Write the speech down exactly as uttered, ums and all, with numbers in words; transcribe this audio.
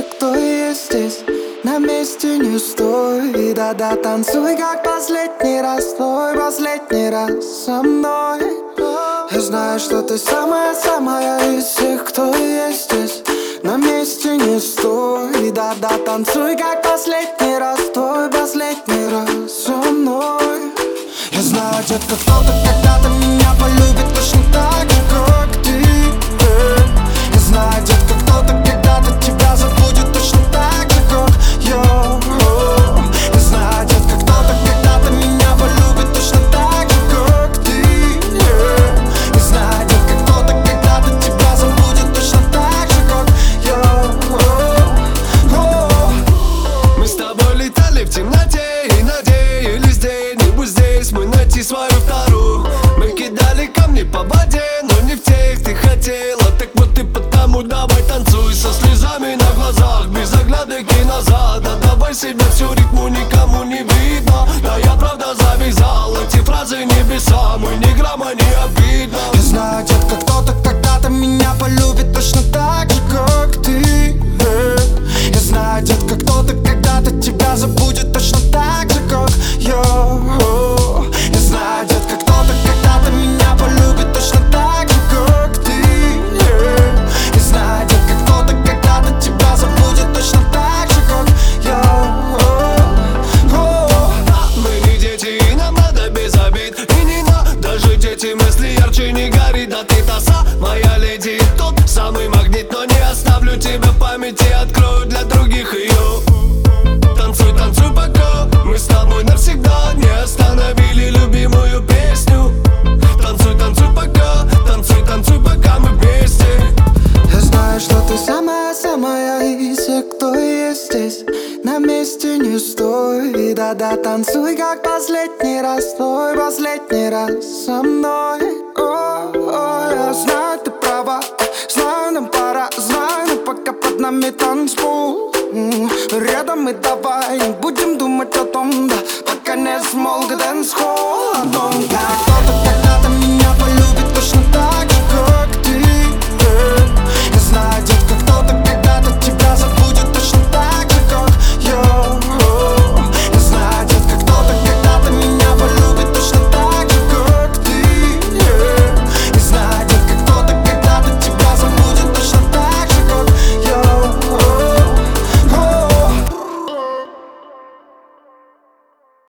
кто есть здесь. На месте не стой, да-да, танцуй, как последний раз. Твой последний раз со мной. Я знаю, что ты самая-самая из всех, кто есть здесь. На месте не стой, да-да, танцуй, как последний раз. Твой последний раз со мной. Я знаю, детка, кто-то когда-то меня полюбит точно так же, как ты. Я знаю, детка, кто-то когда-то тебя забудет точно так же, как я. Я знаю, детка, кто-то когда-то меня полюбит точно так же, как ты. Я знаю, детка, кто-то когда-то тебя забудет точно так же, как я. Мы с тобой летали в темноте и надеялись где-нибудь здесь мы найти свою вторую. Мы кидали камни по воде, но не в тех ты хотела. Так вот и потому давай танцуй со слезами на глазах, без оглядки назад. Да давай себя всю ритму, никому не видно. Да я правда завязал эти фразы небесам, и ни грамма не обидно. Я знаю, детка, кто-то когда-то меня полюбит точно так же, как ты. Я знаю, детка, кто-то когда-то тебя забудет точно так же, как я. Я знаю, детка, кто-то когда-то меня полюбит точно так же, как ты. Я знаю, детка, кто-то когда-то тебя забудет точно так же, как я. Мы не дети, и нам надо без обид. И не надо жить эти мысли ярче не горит. Да ты та самая леди, тот самый магнит. Но не оставлю тебя в памяти, открою для других ее. Танцуй, танцуй пока мы с тобой навсегда не остановили любимую песню. Танцуй, танцуй пока, танцуй, танцуй пока мы вместе. Я знаю, что ты самая-самая из всех, кто есть здесь. На месте не стой, да-да, танцуй, как последний раз. Твой последний раз со мной. О-о, я знаю, ты права, знаю, нам пора, знаю, но пока под нами танцпол. Рядом мы давай не будем думать о том, да, пока не смолк дэнс-холл. О том, как кто-то когда-то меня полюбит